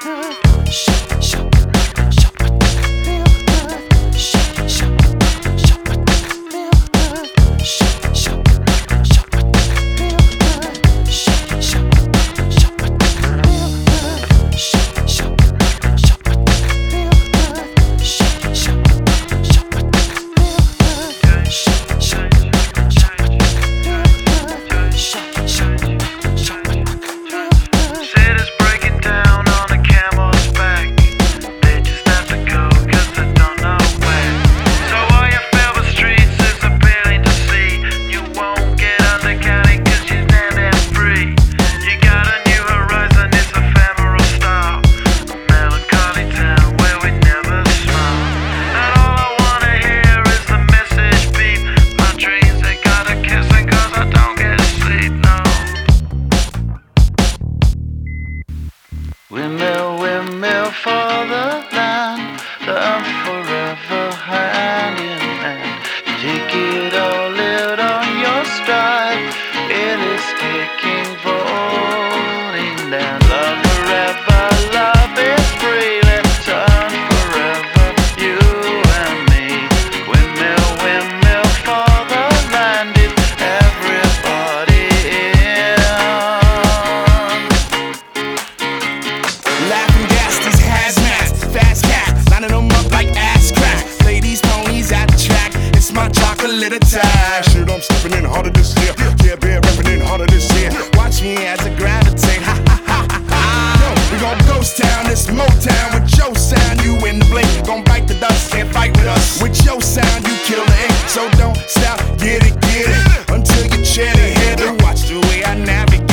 Windmill, windmill for the land, love forever hand in hand. Take it all, live on your stride. It is taking, falling down. Love forever, love is free. Let's turn forever, you and me. Windmill, windmill for the land, is everybody in. Laughing gas, these hazmats, fast cats, lining them up like ass crack. Play these ponies at the track, it's my chocolate attack. Shit, I'm stepping in harder this year. Yeah, bear repping in harder this year. Watch me as I gravitate, ha ha ha ha ha. Yo, we gon' ghost town, this Motown with your sound. You in the blink, gon' bite the dust, can't fight with us. With your sound, you kill the ink, so don't stop, get it, until you chat it, hit it. Watch the way I navigate.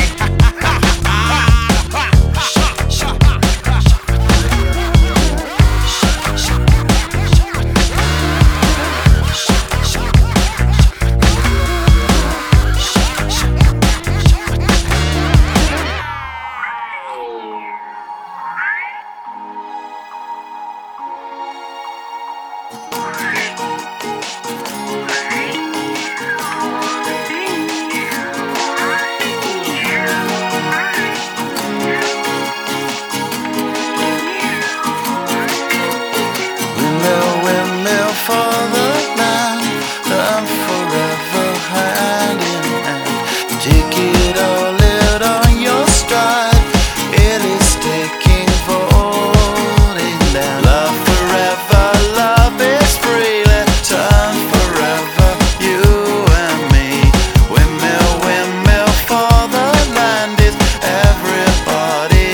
For the land, love forever hand in hand. Take it all, live on your stride. It is taking, falling down. Love forever, love is free. Let's turn forever, you and me. Windmill, windmill for the land, is everybody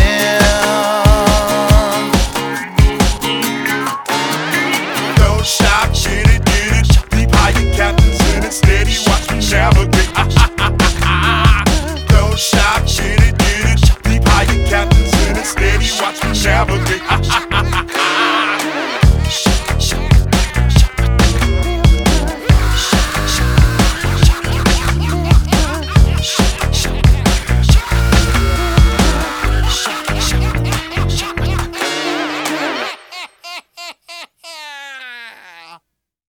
in. Don't stop, get it, deep higher captains in it, steady, watch me navigate. Don't stop, get it, deep higher captains in it, steady, watch me navigate.